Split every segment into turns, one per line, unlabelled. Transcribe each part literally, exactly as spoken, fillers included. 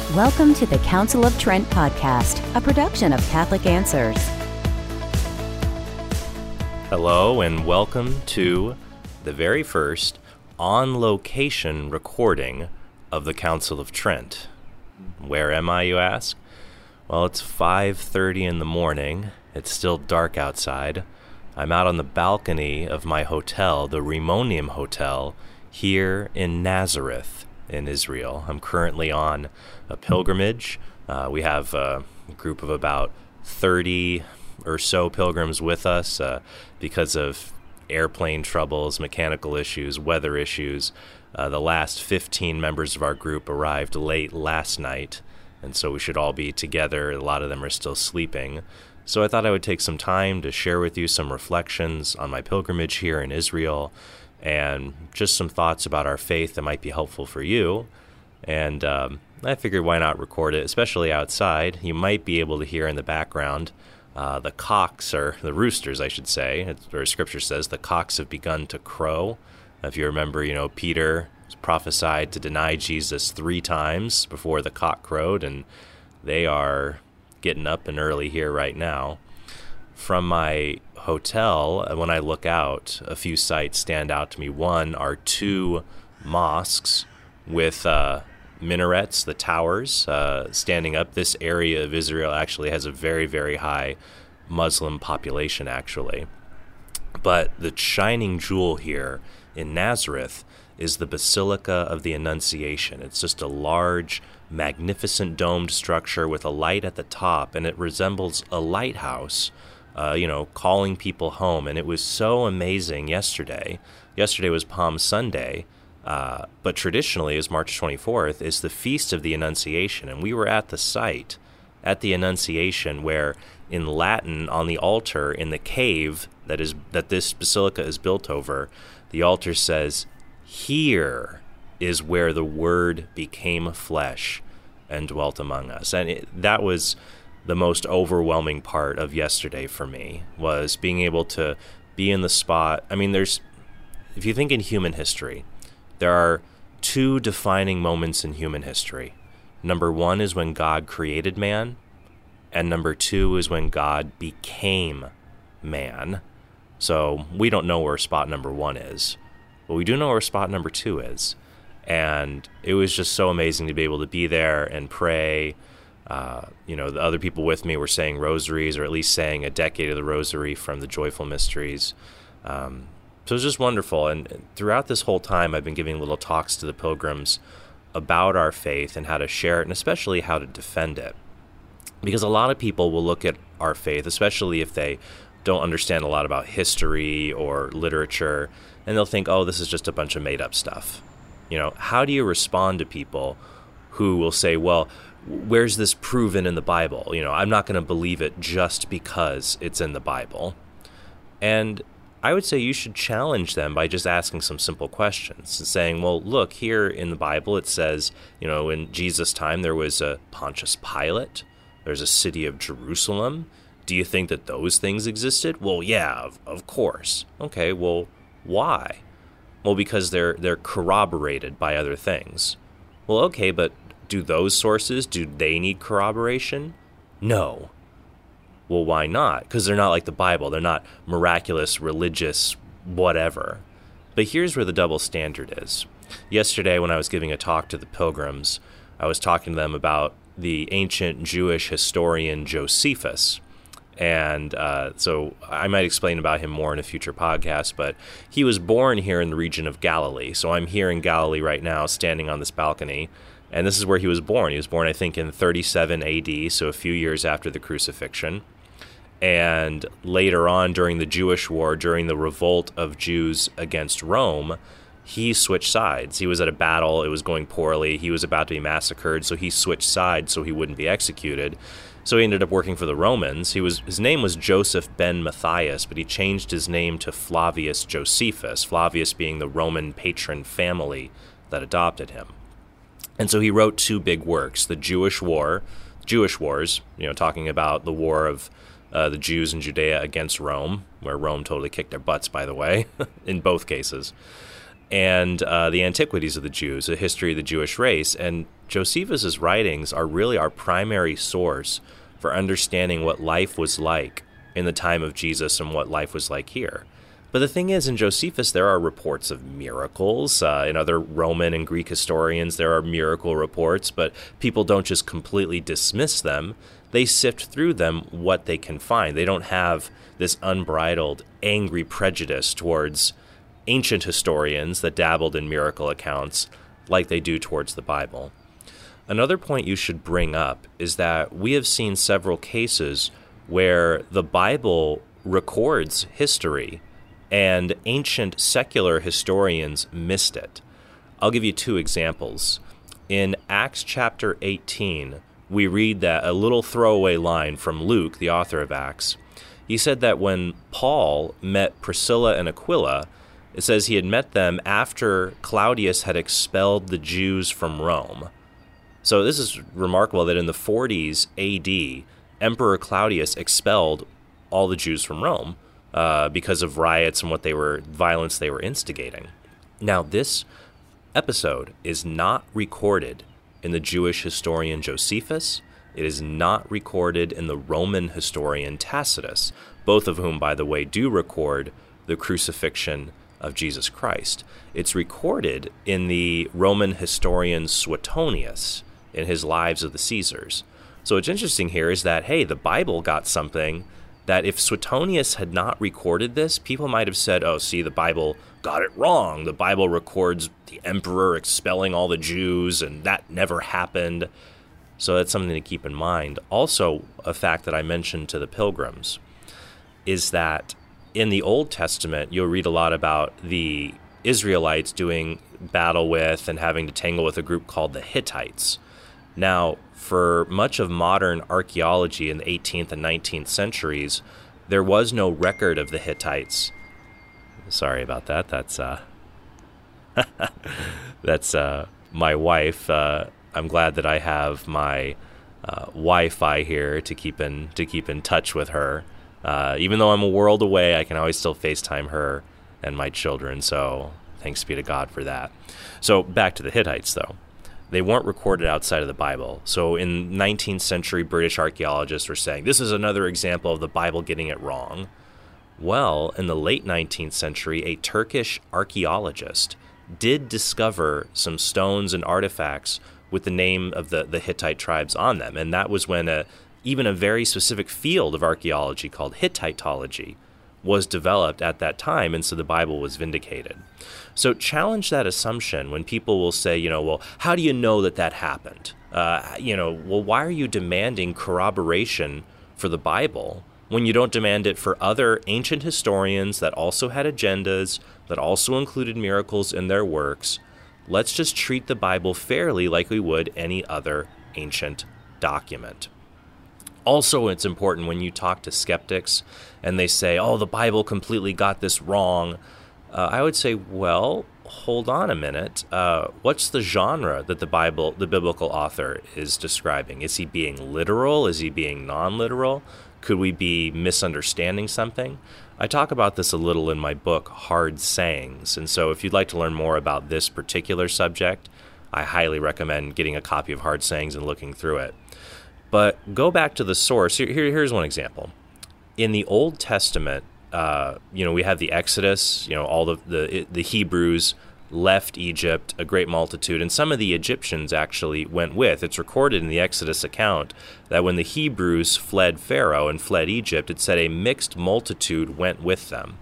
Welcome to the Council of Trent podcast, a production of Catholic Answers.
Hello and welcome to the very first on-location recording of the Council of Trent. Where am I, you ask? Well, it's five thirty in the morning. It's still dark outside. I'm out on the balcony of my hotel, the Rimonium Hotel, here in Nazareth, in Israel. I'm currently on a pilgrimage. Uh, we have a group of about thirty or so pilgrims with us uh, because of airplane troubles, mechanical issues, weather issues. Uh, the last fifteen members of our group arrived late last night, and so we should all be together. A lot of them are still sleeping. So I thought I would take some time to share with you some reflections on my pilgrimage here in Israel, and just some thoughts about our faith that might be helpful for you. And um, I figured why not record it, especially outside. You might be able to hear in the background uh, the cocks, or the roosters, I should say, it's, or Scripture says the cocks have begun to crow. If you remember, you know, Peter was prophesied to deny Jesus three times before the cock crowed, and they are getting up and early here right now. From my hotel, when I look out, a few sights stand out to me. One are two mosques with uh, minarets, the towers, uh, standing up. This area of Israel actually has a very, very high Muslim population, actually. But the shining jewel here in Nazareth is the Basilica of the Annunciation. It's just a large, magnificent domed structure with a light at the top, and it resembles a lighthouse, uh, you know, calling people home. And it was so amazing yesterday. Yesterday was Palm Sunday, uh, but traditionally is March twenty-fourth, is the Feast of the Annunciation. And we were at the site, at the Annunciation, where in Latin, on the altar, in the cave that is that this basilica is built over, the altar says, "Here is where the Word became flesh and dwelt among us." And it, that was the most overwhelming part of yesterday for me, was being able to be in the spot. I mean, there's, if you think in human history, there are two defining moments in human history. Number one is when God created man, and number two is when God became man. So we don't know where spot number one is, but we do know where spot number two is. And it was just so amazing to be able to be there and pray. Uh, you know, the other people with me were saying rosaries, or at least saying a decade of the rosary from the Joyful Mysteries. Um, so it was just wonderful. And throughout this whole time, I've been giving little talks to the pilgrims about our faith and how to share it, and especially how to defend it. Because a lot of people will look at our faith, especially if they don't understand a lot about history or literature, and they'll think, oh, this is just a bunch of made-up stuff. You know, how do you respond to people who will say, well, where's this proven in the Bible? You know, I'm not going to believe it just because it's in the Bible. And I would say you should challenge them by just asking some simple questions and saying, well, look, here in the Bible it says, you know, in Jesus' time there was a Pontius Pilate, there's a city of Jerusalem. Do you think that those things existed? Well, yeah, of, of course. Okay, well, why? Well, because they're they're corroborated by other things. Well, okay, but do those sources, do they need corroboration? No. Well, why not? Because they're not like the Bible. They're not miraculous, religious, whatever. But here's where the double standard is. Yesterday, when I was giving a talk to the pilgrims, I was talking to them about the ancient Jewish historian Josephus. And uh, so I might explain about him more in a future podcast, but he was born here in the region of Galilee. So I'm here in Galilee right now, standing on this balcony, and this is where he was born. He was born, I think, in thirty-seven A D, so a few years after the crucifixion. And later on, during the Jewish War, during the revolt of Jews against Rome, he switched sides. He was at a battle. It was going poorly. He was about to be massacred, so he switched sides so he wouldn't be executed. So he ended up working for the Romans. He was his name was Joseph ben Matthias, but he changed his name to Flavius Josephus, Flavius being the Roman patron family that adopted him. And so he wrote two big works, the Jewish War, Jewish Wars, you know, talking about the war of uh, the Jews in Judea against Rome, where Rome totally kicked their butts, by the way, in both cases, and uh, the Antiquities of the Jews, a history of the Jewish race. And Josephus's writings are really our primary source for understanding what life was like in the time of Jesus and what life was like here. But the thing is, in Josephus, there are reports of miracles. Uh, in other Roman and Greek historians, there are miracle reports, but people don't just completely dismiss them. They sift through them what they can find. They don't have this unbridled, angry prejudice towards ancient historians that dabbled in miracle accounts like they do towards the Bible. Another point you should bring up is that we have seen several cases where the Bible records history and ancient secular historians missed it. I'll give you two examples. In Acts chapter eighteen, we read that a little throwaway line from Luke, the author of Acts. He said that when Paul met Priscilla and Aquila, it says he had met them after Claudius had expelled the Jews from Rome. So this is remarkable that in the forties A D, Emperor Claudius expelled all the Jews from Rome uh, because of riots and what they were, violence they were instigating. Now, this episode is not recorded in the Jewish historian Josephus. It is not recorded in the Roman historian Tacitus, both of whom, by the way, do record the crucifixion of Jesus Christ. It's recorded in the Roman historian Suetonius in his Lives of the Caesars. So what's interesting here is that, hey, the Bible got something that if Suetonius had not recorded this, people might have said, oh, see, the Bible got it wrong. The Bible records the emperor expelling all the Jews, and that never happened. So that's something to keep in mind. Also, a fact that I mentioned to the pilgrims is that in the Old Testament, you'll read a lot about the Israelites doing battle with and having to tangle with a group called the Hittites. Now, for much of modern archaeology in the eighteenth and nineteenth centuries, there was no record of the Hittites. Sorry about that. That's uh, that's uh, my wife. Uh, I'm glad that I have my uh, Wi-Fi here to keep in to keep in touch with her. Uh, even though I'm a world away, I can always still FaceTime her and my children. So thanks be to God for that. So back to the Hittites, though. They weren't recorded outside of the Bible. So in nineteenth century, British archaeologists were saying, this is another example of the Bible getting it wrong. Well, in the late nineteenth century, a Turkish archaeologist did discover some stones and artifacts with the name of the, the Hittite tribes on them. And that was when a, even a very specific field of archaeology called Hittitology was developed at that time, and so the Bible was vindicated. So challenge that assumption when people will say, you know, well, how do you know that that happened? Uh, you know, well, why are you demanding corroboration for the Bible when you don't demand it for other ancient historians that also had agendas, that also included miracles in their works? Let's just treat the Bible fairly like we would any other ancient document. Also, it's important when you talk to skeptics and they say, oh, the Bible completely got this wrong. Uh, I would say, well, hold on a minute. Uh, what's the genre that the Bible, the biblical author is describing? Is he being literal? Is he being non-literal? Could we be misunderstanding something? I talk about this a little in my book, Hard Sayings. And so if you'd like to learn more about this particular subject, I highly recommend getting a copy of Hard Sayings and looking through it. But go back to the source. Here, here, here's one example. In the Old Testament, uh, you know, we have the Exodus. You know, all the, the the Hebrews left Egypt, a great multitude, and some of the Egyptians actually went with. It's recorded in the Exodus account that when the Hebrews fled Pharaoh and fled Egypt, it said a mixed multitude went with them.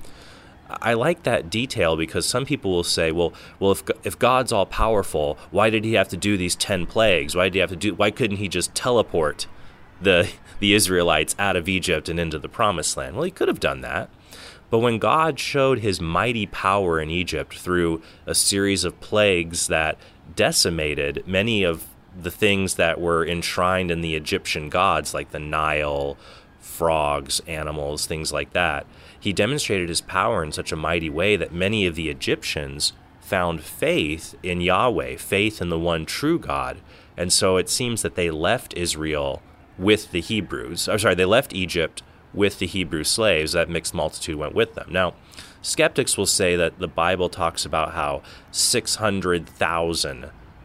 I like that detail because some people will say, well, well, if if God's all powerful, why did he have to do these ten plagues? Why did he have to do? Why couldn't he just teleport the the Israelites out of Egypt and into the Promised Land? Well, he could have done that. But when God showed his mighty power in Egypt through a series of plagues that decimated many of the things that were enshrined in the Egyptian gods, like the Nile, frogs, animals, things like that, he demonstrated his power in such a mighty way that many of the Egyptians found faith in Yahweh, faith in the one true God. And so it seems that they left Israel with the Hebrews. I'm sorry, they left Egypt with the Hebrew slaves. That mixed multitude went with them. Now, skeptics will say that the Bible talks about how six hundred thousand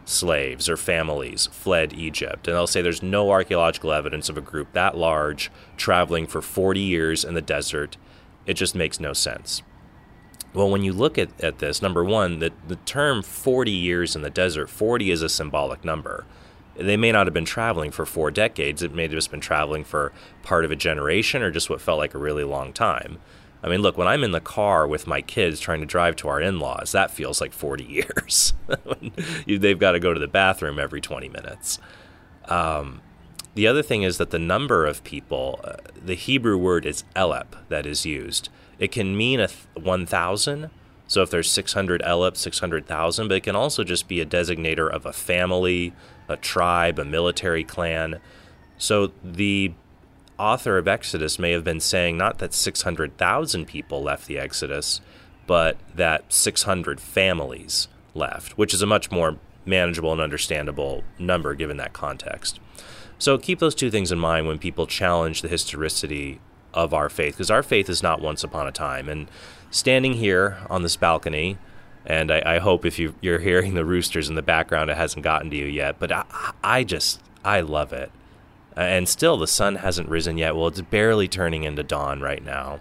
slaves or families fled Egypt. And they'll say there's no archaeological evidence of a group that large traveling for forty years in the desert. It just makes no sense. Well, when you look at, at this, number one, the, the term forty years in the desert, forty is a symbolic number. They may not have been traveling for four decades. It may have just been traveling for part of a generation or just what felt like a really long time. I mean, look, when I'm in the car with my kids trying to drive to our in-laws, that feels like forty years. They've got to go to the bathroom every twenty minutes. Um, the other thing is that the number of people, uh, the Hebrew word is elep that is used. It can mean a th- one thousand. So if there's six hundred elep, six hundred thousand, but it can also just be a designator of a family, a tribe, a military clan. So the author of Exodus may have been saying not that six hundred thousand people left the Exodus, but that six hundred families left, which is a much more manageable and understandable number given that context. So keep those two things in mind when people challenge the historicity of our faith, because our faith is not once upon a time. And standing here on this balcony, and I, I hope if you, you're hearing the roosters in the background, it hasn't gotten to you yet, but I, I just, I love it. And still the sun hasn't risen yet. Well, it's barely turning into dawn right now.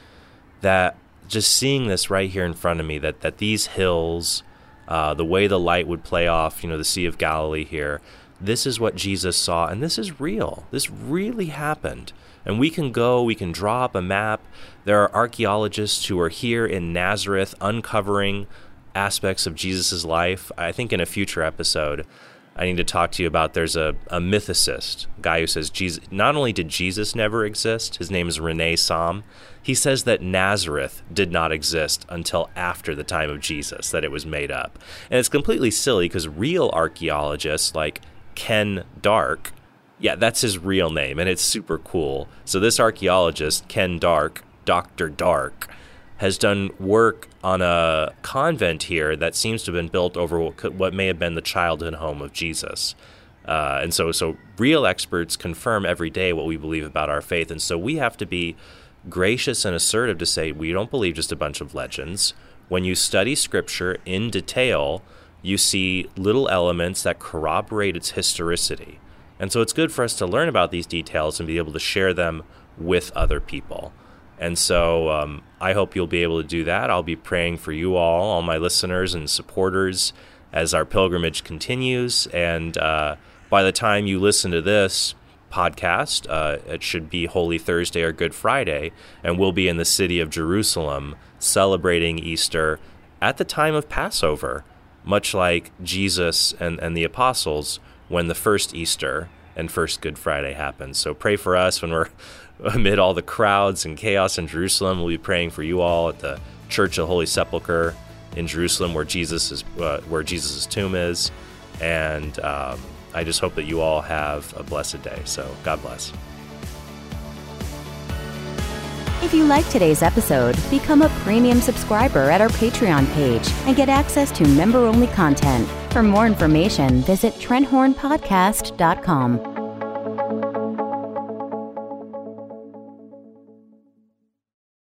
That just seeing this right here in front of me, that, that these hills, uh, the way the light would play off, you know, the Sea of Galilee here, this is what Jesus saw, and this is real. This really happened. And we can go, we can draw up a map. There are archaeologists who are here in Nazareth uncovering aspects of Jesus' life. I think in a future episode, I need to talk to you about, there's a, a mythicist, a guy who says Jesus, not only did Jesus never exist, his name is Rene Sam, he says that Nazareth did not exist until after the time of Jesus, that it was made up. And it's completely silly because real archaeologists like Ken Dark, yeah, that's his real name, and it's super cool. So this archaeologist, Ken Dark, Doctor Dark, has done work on a convent here that seems to have been built over what, could, what may have been the childhood home of Jesus. Uh, and so, so real experts confirm every day what we believe about our faith. And so we have to be gracious and assertive to say we don't believe just a bunch of legends. When you study Scripture in detail, you see little elements that corroborate its historicity. And so it's good for us to learn about these details and be able to share them with other people. And so um, I hope you'll be able to do that. I'll be praying for you all, all my listeners and supporters, as our pilgrimage continues. And uh, by the time you listen to this podcast, uh, it should be Holy Thursday or Good Friday, and we'll be in the city of Jerusalem celebrating Easter at the time of Passover, much like Jesus and, and the apostles when the first Easter and first Good Friday happened. So pray for us when we're amid all the crowds and chaos in Jerusalem. We'll be praying for you all at the Church of the Holy Sepulchre in Jerusalem, where Jesus is, uh, where Jesus' tomb is. And um, I just hope that you all have a blessed day. So God bless.
If you like today's episode, become a premium subscriber at our Patreon page and get access to member-only content. For more information, visit trent horn podcast dot com.